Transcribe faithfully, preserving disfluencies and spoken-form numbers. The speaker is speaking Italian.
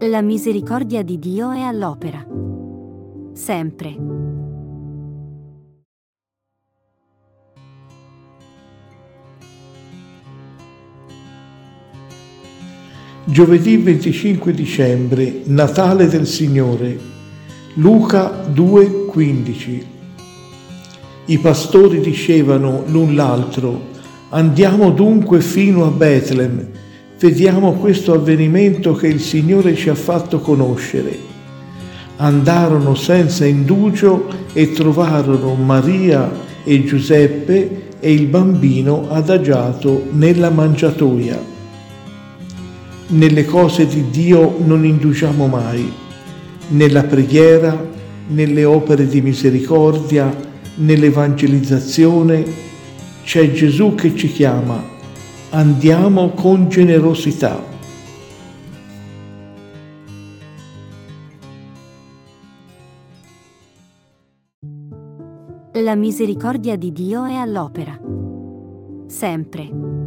La misericordia di Dio è all'opera. Sempre. Giovedì venticinque dicembre, Natale del Signore. Luca due quindici. I pastori dicevano l'un l'altro: andiamo dunque fino a Betlem, vediamo questo avvenimento che il Signore ci ha fatto conoscere. Andarono senza indugio e trovarono Maria e Giuseppe e il bambino adagiato nella mangiatoia. Nelle cose di Dio non indugiamo mai, nella preghiera, nelle opere di misericordia, nell'evangelizzazione. C'è Gesù che ci chiama: andiamo con generosità. La misericordia di Dio è all'opera. Sempre.